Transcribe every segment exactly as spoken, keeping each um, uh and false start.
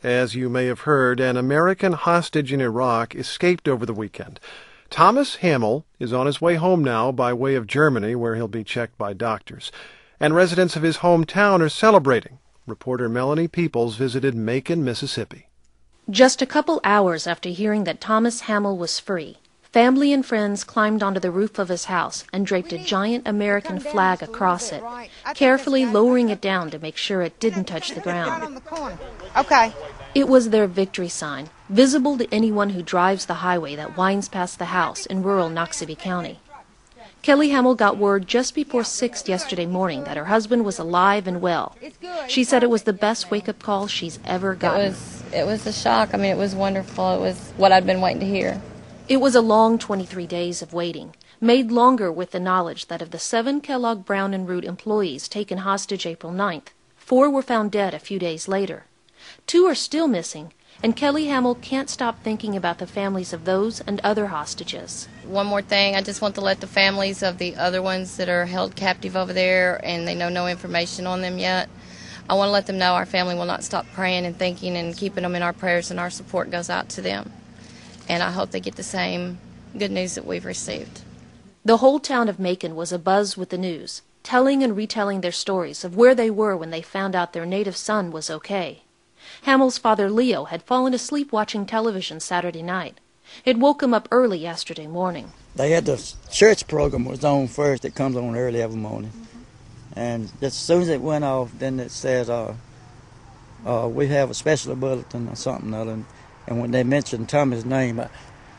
As you may have heard, an American hostage in Iraq escaped over the weekend. Thomas Hamill is on his way home now by way of Germany, where he'll be checked by doctors. And residents of his hometown are celebrating. Reporter Melanie Peoples visited Macon, Mississippi. Just a couple hours after hearing that Thomas Hamill was free, family and friends climbed onto the roof of his house and draped a giant American flag across it, carefully lowering it down to make sure it didn't touch the ground. Okay. It was their victory sign, visible to anyone who drives the highway that winds past the house in rural Noxubee County. Kelly Hamill got word just before six yesterday morning that her husband was alive and well. She said it was the best wake-up call she's ever gotten. It was, it was a shock. I mean, it was wonderful. It was what I'd been waiting to hear. It was a long twenty-three days of waiting, made longer with the knowledge that of the seven Kellogg Brown and Root employees taken hostage April ninth, four were found dead a few days later. Two are still missing, and Kelly Hamill can't stop thinking about the families of those and other hostages. One more thing, I just want to let the families of the other ones that are held captive over there and they know no information on them yet, I want to let them know our family will not stop praying and thinking and keeping them in our prayers, and our support goes out to them. And I hope they get the same good news that we've received. The whole town of Macon was abuzz with the news, telling and retelling their stories of where they were when they found out their native son was okay. Hamill's father, Leo, had fallen asleep watching television Saturday night. It woke him up early yesterday morning. They had the church program was on first. It comes on early every morning. And just as soon as it went off, then it said, uh, uh, we have a special bulletin or something other. And, and when they mentioned Tommy's name, I,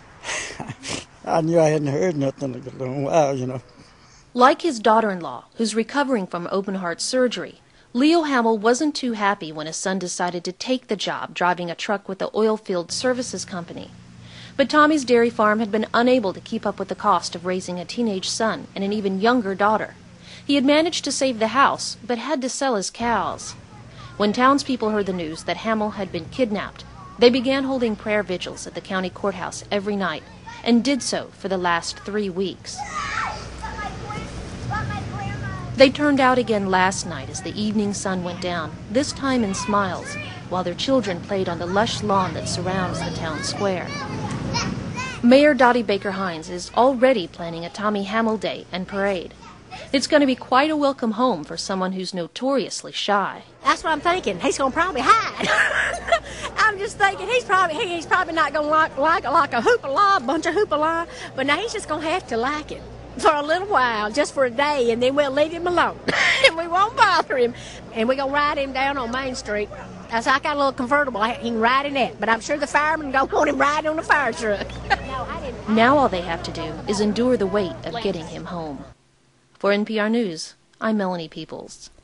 I knew I hadn't heard nothing in a long while, you know. Like his daughter-in-law, who's recovering from open-heart surgery, Leo Hamill wasn't too happy when his son decided to take the job driving a truck with the Oilfield Services Company. But Tommy's dairy farm had been unable to keep up with the cost of raising a teenage son and an even younger daughter. He had managed to save the house, but had to sell his cows. When townspeople heard the news that Hamill had been kidnapped, they began holding prayer vigils at the county courthouse every night, and did so for the last three weeks. They turned out again last night as the evening sun went down, this time in smiles, while their children played on the lush lawn that surrounds the town square. Mayor Dottie Baker Hines is already planning a Tommy Hamill Day and parade. It's going to be quite a welcome home for someone who's notoriously shy. That's what I'm thinking. He's going to probably hide. I'm just thinking he's probably he, he's probably not going to like like like a hoopla, a bunch of hoopla, but now he's just going to have to like it for a little while, just for a day, and then we'll leave him alone. And we won't bother him. And we're going to ride him down on Main Street. That's I got a little convertible. He can ride in that, but I'm sure the firemen don't want him riding on the fire truck. Now all they have to do is endure the weight of getting him home. For N P R News, I'm Melanie Peoples.